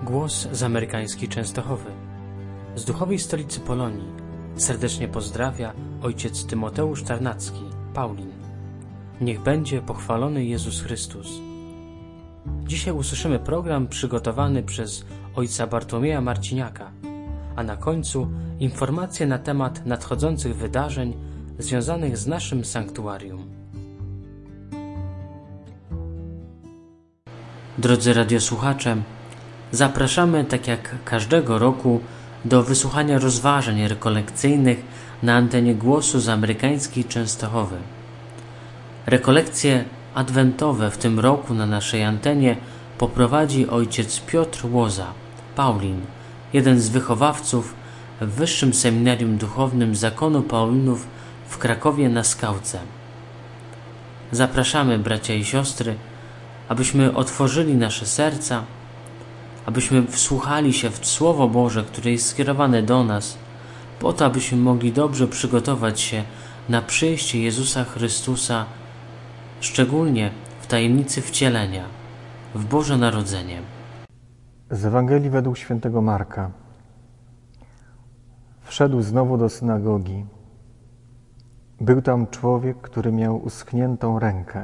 Głos z amerykańskiej Częstochowy. Z duchowej stolicy Polonii serdecznie pozdrawia ojciec Tymoteusz Tarnacki, Paulin. Niech będzie pochwalony Jezus Chrystus. Dzisiaj usłyszymy program przygotowany przez ojca Bartłomieja Marciniaka, a na końcu informacje na temat nadchodzących wydarzeń związanych z naszym sanktuarium. Drodzy radiosłuchacze, zapraszamy, tak jak każdego roku, do wysłuchania rozważań rekolekcyjnych na antenie Głosu z amerykańskiej Częstochowy. Rekolekcje adwentowe w tym roku na naszej antenie poprowadzi ojciec Piotr Łoza, Paulin, jeden z wychowawców w Wyższym Seminarium Duchownym Zakonu Paulinów w Krakowie na Skałce. Zapraszamy, bracia i siostry, abyśmy otworzyli nasze serca, abyśmy wsłuchali się w Słowo Boże, które jest skierowane do nas, po to, abyśmy mogli dobrze przygotować się na przyjście Jezusa Chrystusa, szczególnie w tajemnicy wcielenia, w Boże Narodzenie. Z Ewangelii według świętego Marka. Wszedł znowu do synagogi. Był tam człowiek, który miał uschniętą rękę,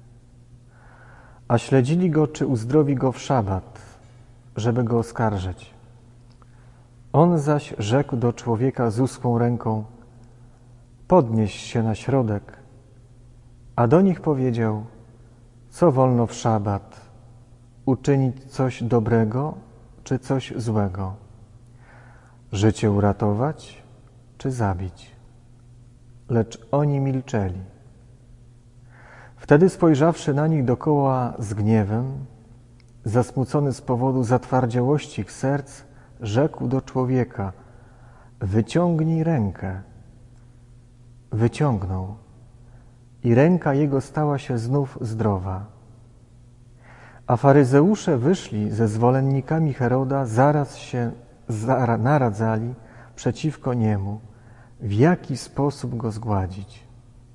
a śledzili go, czy uzdrowi go w szabat, żeby go oskarżyć. On zaś rzekł do człowieka z uschłą ręką: podnieś się na środek. A do nich powiedział: co wolno w szabat? Uczynić coś dobrego, czy coś złego? Życie uratować, czy zabić? Lecz oni milczeli. Wtedy spojrzawszy na nich dokoła z gniewem, zasmucony z powodu zatwardziałości ich serc, rzekł do człowieka: wyciągnij rękę. Wyciągnął i ręka jego stała się znów zdrowa. A faryzeusze wyszli ze zwolennikami Heroda, zaraz się naradzali przeciwko niemu, w jaki sposób go zgładzić.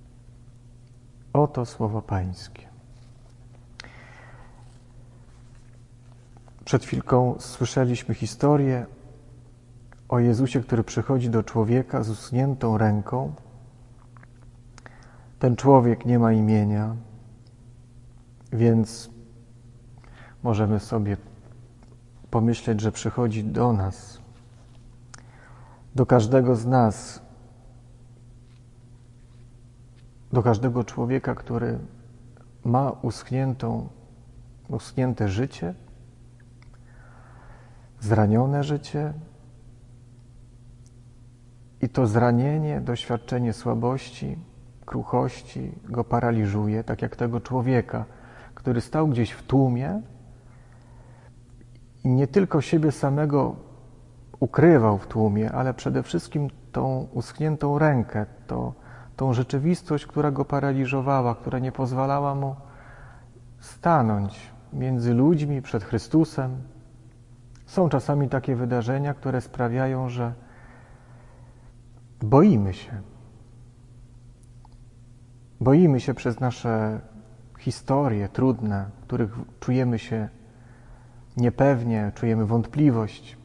Oto słowo Pańskie. Przed chwilką słyszeliśmy historię o Jezusie, który przychodzi do człowieka z uschniętą ręką. Ten człowiek nie ma imienia, więc możemy sobie pomyśleć, że przychodzi do nas, do każdego z nas, do każdego człowieka, który ma uschnięte życie, zranione życie, i to zranienie, doświadczenie słabości, kruchości go paraliżuje, tak jak tego człowieka, który stał gdzieś w tłumie i nie tylko siebie samego ukrywał w tłumie, ale przede wszystkim tą uschniętą rękę, tą rzeczywistość, która go paraliżowała, która nie pozwalała mu stanąć między ludźmi, przed Chrystusem. Są czasami takie wydarzenia, które sprawiają, że boimy się. Boimy się przez nasze historie trudne, w których czujemy się niepewnie, czujemy wątpliwość.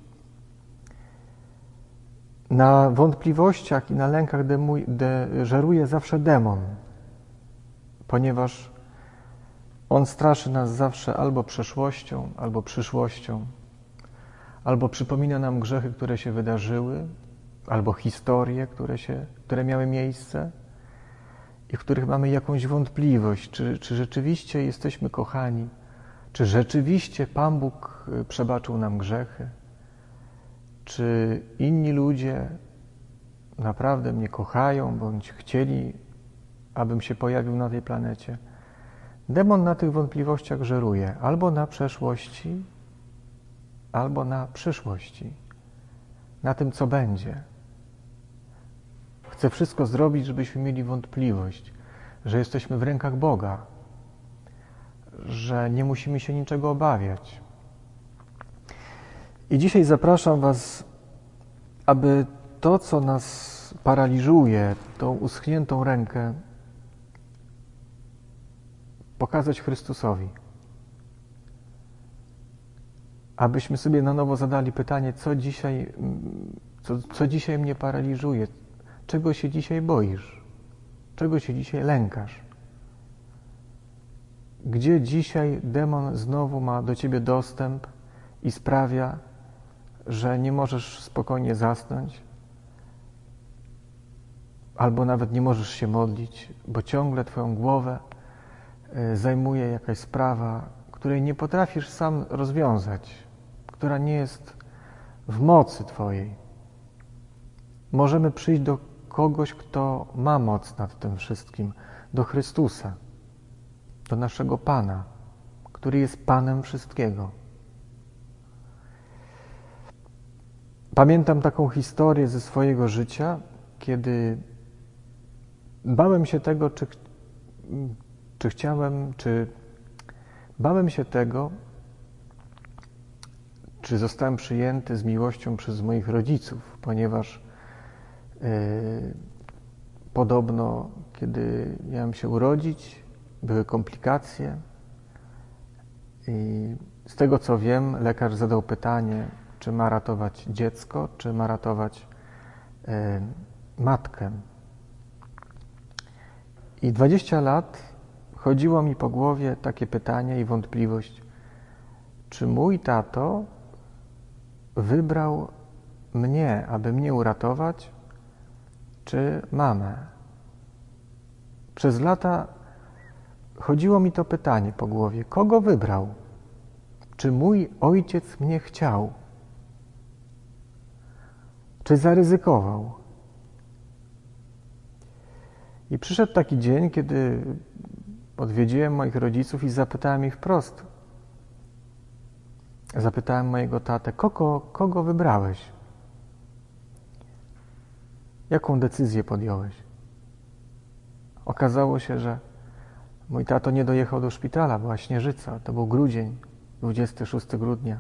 Na wątpliwościach i na lękach żeruje zawsze demon, ponieważ on straszy nas zawsze albo przeszłością, albo przyszłością, albo przypomina nam grzechy, które się wydarzyły, albo historie, które miały miejsce i w których mamy jakąś wątpliwość, czy rzeczywiście jesteśmy kochani, czy rzeczywiście Pan Bóg przebaczył nam grzechy, czy inni ludzie naprawdę mnie kochają, bądź chcieli, abym się pojawił na tej planecie. Demon na tych wątpliwościach żeruje albo na przeszłości, albo na przyszłości, na tym, co będzie. Chce wszystko zrobić, żebyśmy mieli wątpliwość, że jesteśmy w rękach Boga, że nie musimy się niczego obawiać. I dzisiaj zapraszam Was, aby to, co nas paraliżuje, tą uschniętą rękę, pokazać Chrystusowi. abyśmy sobie na nowo zadali pytanie, co dzisiaj mnie paraliżuje, czego się dzisiaj boisz, czego się dzisiaj lękasz. Gdzie dzisiaj demon znowu ma do ciebie dostęp i sprawia, że nie możesz spokojnie zasnąć, albo nawet nie możesz się modlić, bo ciągle twoją głowę zajmuje jakaś sprawa, której nie potrafisz sam rozwiązać, która nie jest w mocy twojej. Możemy przyjść do kogoś, kto ma moc nad tym wszystkim, do Chrystusa, do naszego Pana, który jest Panem wszystkiego. Pamiętam taką historię ze swojego życia, kiedy bałem się tego, bałem się tego, czy zostałem przyjęty z miłością przez moich rodziców, ponieważ podobno, kiedy miałem się urodzić, były komplikacje i z tego, co wiem, lekarz zadał pytanie, czy ma ratować dziecko, czy ma ratować matkę. I 20 lat chodziło mi po głowie takie pytanie i wątpliwość, czy mój tato wybrał mnie, aby mnie uratować, czy mamę. Przez lata chodziło mi to pytanie po głowie, kogo wybrał? Czy mój ojciec mnie chciał? Czy zaryzykował? I przyszedł taki dzień, kiedy odwiedziłem moich rodziców i zapytałem ich wprost. Zapytałem mojego tatę, kogo wybrałeś? Jaką decyzję podjąłeś? Okazało się, że mój tato nie dojechał do szpitala, była śnieżyca, to był grudzień, 26 grudnia.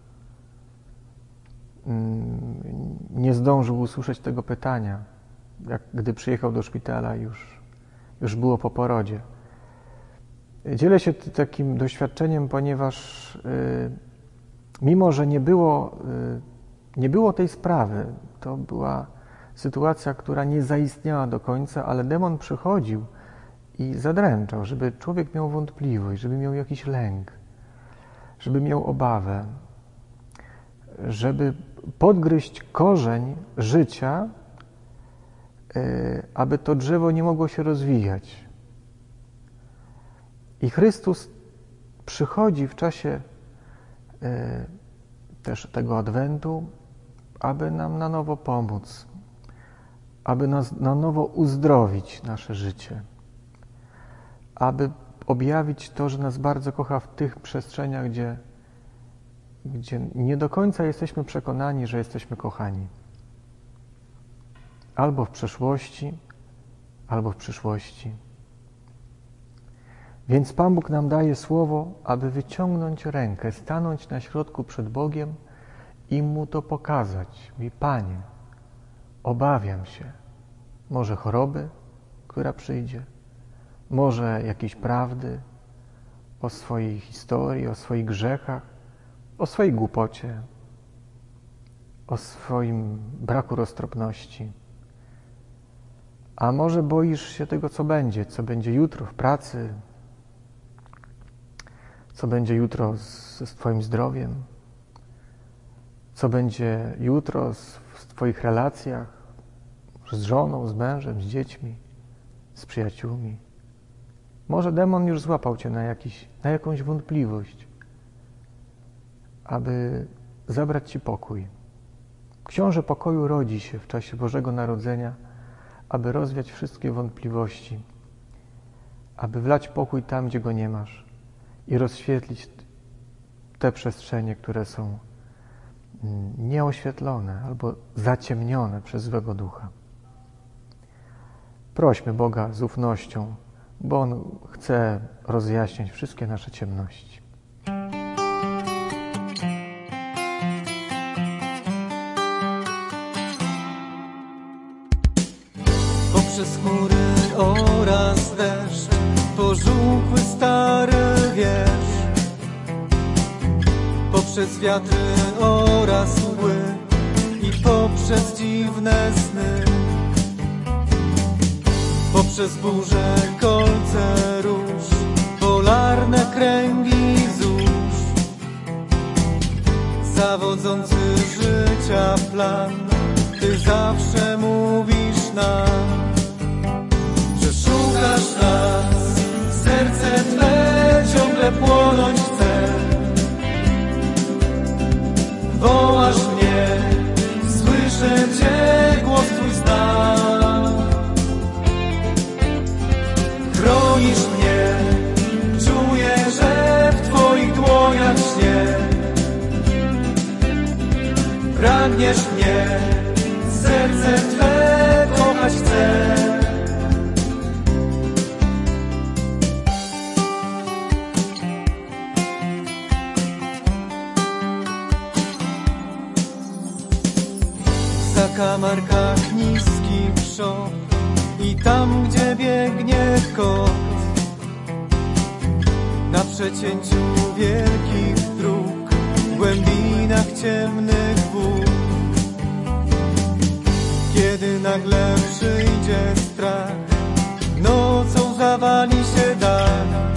Nie zdążył usłyszeć tego pytania. Gdy przyjechał do szpitala, już było po porodzie. Dzielę się takim doświadczeniem, ponieważ mimo, że nie było tej sprawy, to była sytuacja, która nie zaistniała do końca, ale demon przychodził i zadręczał, żeby człowiek miał wątpliwość, żeby miał jakiś lęk, żeby miał obawę, żeby podgryźć korzeń życia, aby to drzewo nie mogło się rozwijać. I Chrystus przychodzi w czasie też tego Adwentu, aby nam na nowo pomóc, aby nas na nowo uzdrowić nasze życie, aby objawić to, że nas bardzo kocha w tych przestrzeniach, gdzie nie do końca jesteśmy przekonani, że jesteśmy kochani. Albo w przeszłości, albo w przyszłości. Więc Pan Bóg nam daje słowo, aby wyciągnąć rękę, stanąć na środku przed Bogiem i Mu to pokazać. Mówi, Panie, obawiam się. Może choroby, która przyjdzie, może jakiejś prawdy o swojej historii, o swoich grzechach, o swojej głupocie, o swoim braku roztropności. A może boisz się tego, co będzie jutro w pracy, co będzie jutro z Twoim zdrowiem, co będzie jutro w Twoich relacjach z żoną, z mężem, z dziećmi, z przyjaciółmi. Może demon już złapał Cię na jakąś wątpliwość, aby zabrać Ci pokój. Książę pokoju rodzi się w czasie Bożego Narodzenia, aby rozwiać wszystkie wątpliwości, aby wlać pokój tam, gdzie go nie masz i rozświetlić te przestrzenie, które są nieoświetlone albo zaciemnione przez złego ducha. Prośmy Boga z ufnością, bo On chce rozjaśnić wszystkie nasze ciemności. Poprzez chmury oraz deszcz, pożółkły stary wiersz. poprzez wiatry oraz mgły i poprzez dziwne sny, poprzez burze, kolce róż, polarne kręgi zórz, zawodzący życia plan, Ty zawsze mówisz nam, że szukasz nas, serce Twe ciągle płonąć chce. Wołasz mnie, słyszę Cię, głos Twój znam. Chronisz mnie, czuję, że w Twoich dłoniach śnie. Pragniesz mnie, serce Twe kochać chce. W zakamarkach niskich szop i tam, gdzie biegnie kot, na przecięciu wielkich dróg, w głębinach ciemnych wód, kiedy nagle przyjdzie strach, nocą zawali się dach,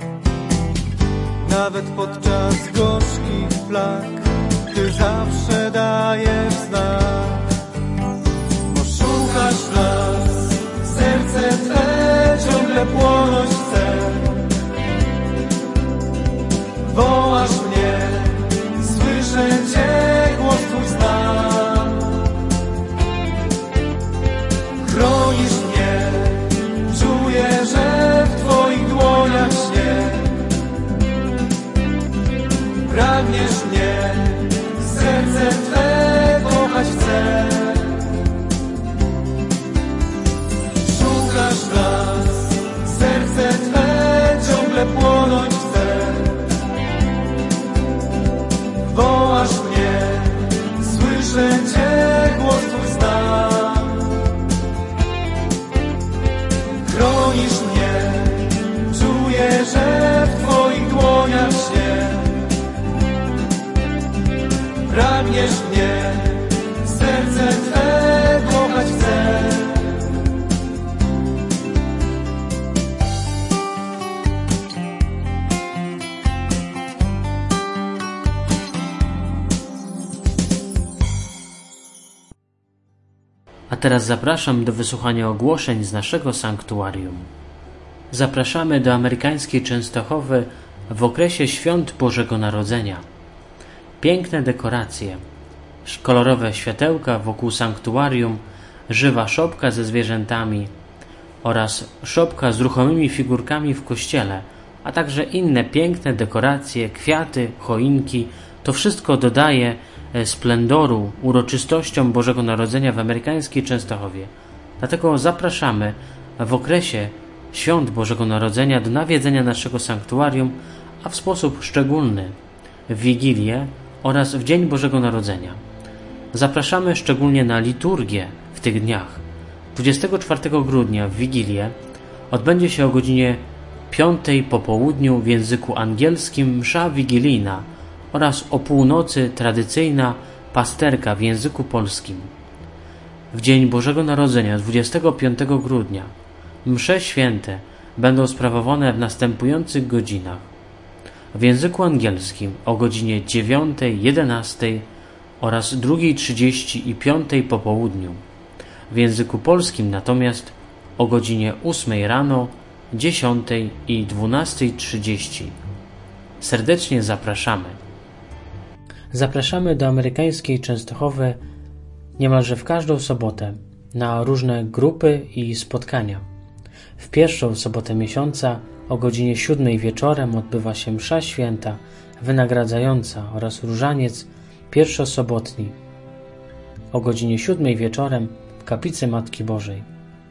nawet podczas gorzkich plag, Ty zawsze dajesz znak. Bo szukasz nas, serce Twe ciągle płonąć chce. Wołasz mnie, słyszę Cię, głos Twój znam. Chronisz mnie, czuję, że w Twoich dłoniach śnie. Pragniesz mnie, serce Twe kochać chce. Szukasz nas, serce Twe ciągle płonąć chce. Wołasz mnie, słyszę Cię, głos Twój znam. Chronisz mnie, czuję, że w Twoich dłoniach śnie. Pragniesz mnie, serce Twe kochać chce. A teraz zapraszam do wysłuchania ogłoszeń z naszego sanktuarium. Zapraszamy do amerykańskiej Częstochowy w okresie Świąt Bożego Narodzenia. Piękne dekoracje, kolorowe światełka wokół sanktuarium, żywa szopka ze zwierzętami oraz szopka z ruchomymi figurkami w kościele, a także inne piękne dekoracje, kwiaty, choinki. To wszystko dodaje splendoru uroczystościom Bożego Narodzenia w amerykańskiej Częstochowie. Dlatego zapraszamy w okresie Świąt Bożego Narodzenia do nawiedzenia naszego sanktuarium, a w sposób szczególny w Wigilię oraz w Dzień Bożego Narodzenia. Zapraszamy szczególnie na liturgię w tych dniach. 24 grudnia w Wigilię odbędzie się o godzinie 5 po południu w języku angielskim msza wigilijna oraz o północy tradycyjna pasterka w języku polskim. W Dzień Bożego Narodzenia 25 grudnia msze święte będą sprawowane w następujących godzinach. W języku angielskim o godzinie 9, 11 oraz 2:30 i 5 po południu. W języku polskim natomiast o godzinie 8 rano, 10 i 12:30. Serdecznie zapraszamy. Zapraszamy do amerykańskiej Częstochowy niemalże w każdą sobotę na różne grupy i spotkania. W pierwszą sobotę miesiąca o godzinie 7 wieczorem odbywa się msza święta wynagradzająca oraz różaniec pierwszosobotni o godzinie 7 wieczorem w kaplicy Matki Bożej.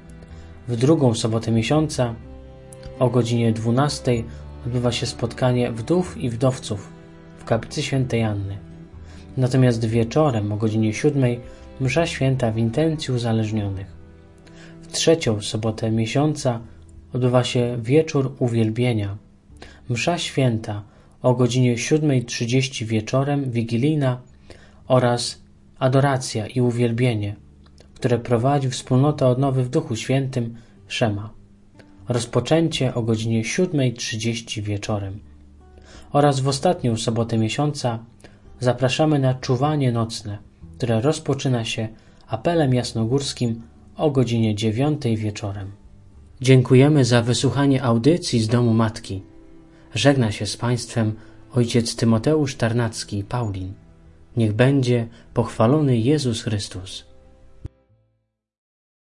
W drugą sobotę miesiąca o godzinie 12 odbywa się spotkanie wdów i wdowców w kaplicy Świętej Anny. Natomiast wieczorem o godzinie 7 msza święta w intencji uzależnionych. W trzecią sobotę miesiąca odbywa się wieczór uwielbienia. Msza święta o godzinie 7:30 wieczorem wigilijna oraz adoracja i uwielbienie, które prowadzi Wspólnota Odnowy w Duchu Świętym Szema. Rozpoczęcie o godzinie 7:30 wieczorem. Oraz w ostatnią sobotę miesiąca zapraszamy na czuwanie nocne, które rozpoczyna się apelem jasnogórskim o godzinie 9 wieczorem. Dziękujemy za wysłuchanie audycji z Domu Matki. Żegna się z Państwem ojciec Tymoteusz Tarnacki, Paulin. Niech będzie pochwalony Jezus Chrystus.